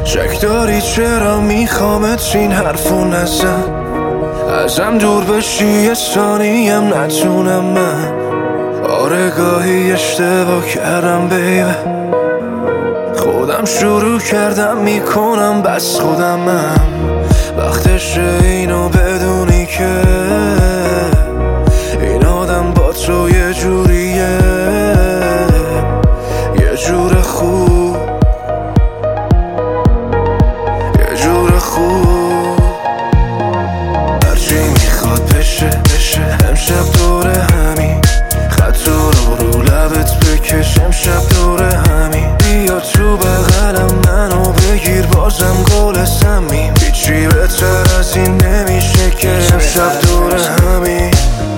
شک داری چرا میخوامت این حرفو نزن، ازم دور بشی یه ثانیم نتونم من. آره گاهی اشتباه کردم بیبه، خودم شروع کردم میکنم بس خودمم. وقتشه اینو بدونی که این آدم با تو یه جوریه، یه جور خوب، یه جور خوب. هرچی میخواد بشه امشب دوره همین، خط رو لبت بکش امشب دوره همین. بیا تو بغلم منو بگیر بازم گل سمیم، هیچی بهتر از این نمیشه که امشب دوره همین.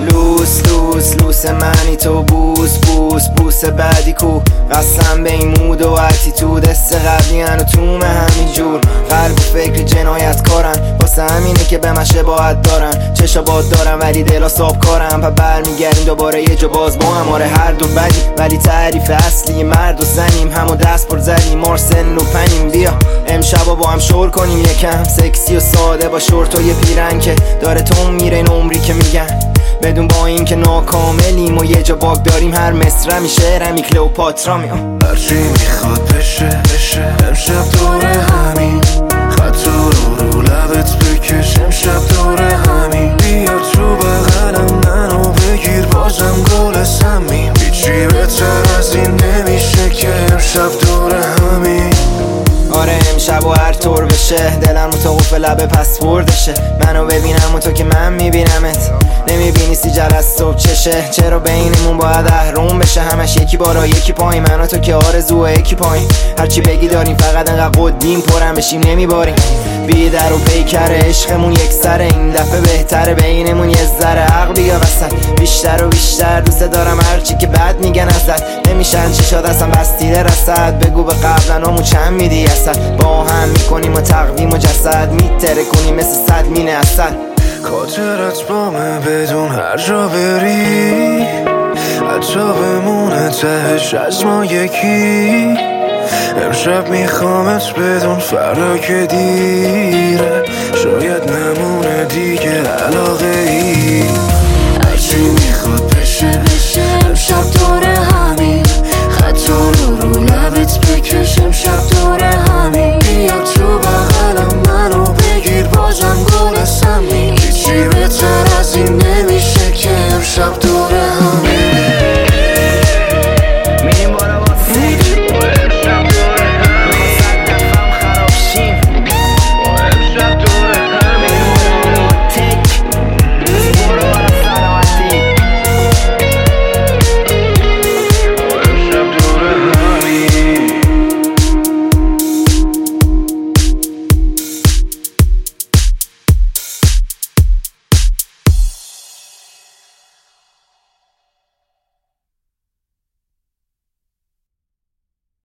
لوس منی تو بوس بعدی کو، قسم به این مود و اتیتود است قبلی هنو تومه همین جور. قلب و فکر جنایت کارن، واسه همینه که به من شباهت دارن. چشا باد دارن ولی دلا ساب کارن، پا برمیگردیم دوباره یه جا باز با هم. آره هر دو بدی ولی تعریف اصلی مرد و زنیم، همو دست پر زدیم مارسن و پنیم. بیا امشبا با هم شور کنیم یکم، سکسی و ساده با شورت و یه پیرن که داره تو میره این عمری که میگن. بدون با این که ناکاملیم و یه جا باگ داریم، هر مصرمی شعرمی کلئوپاترا میام. هرچی میخواد بشه امشب دوره همین، خط رو لبت بکش امشب دوره همین. بیا تو بغلم منو بگیر بازم گل سمیم، هیچی بهتر از این نمیشه که امشب دوره همین. آره امشب و هر طور بشه دلم رو تا قفل لبه پسوردشه. منو ببینم و تو که من میبینمت، نمیبینی سیجر از صبح چشه. چرا بینمون باید اهرم بشه، همش یکی بالا یکی پایین، من و تو که آرزو یکی پایین. هرچی بگی داریم فقط انقدر قدیم پرم بشیم نمیباریم. بی در و پیکر عشقمون یک سره، این دفعه بهتره بینمون یه ذره عقل بیا وسط. بیشتر و بیشتر دوست دارم هرچی که بد میگن ازت، نمیشن چی شد اصلا بستیده رسد. بگو به قبلنامون چند میدی اصد، با هم میکنیم و تقویم و جسد، میتره کنیم مثل صد مینه اصد. خاطرت بامه بدون هر جا بری، حتی بمونه تهش از ما یکی. امشب میخوامت بدون فردا که دیره، شاید نمونه دیگه علاقه ای.